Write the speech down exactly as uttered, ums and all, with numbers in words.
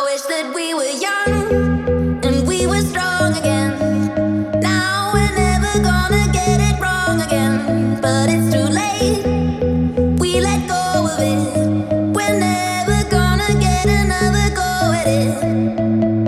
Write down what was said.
wish that we were young and we were strong again. Now we're never gonna get it wrong again, but it's too late. We let go of it. We're never gonna get another go at it.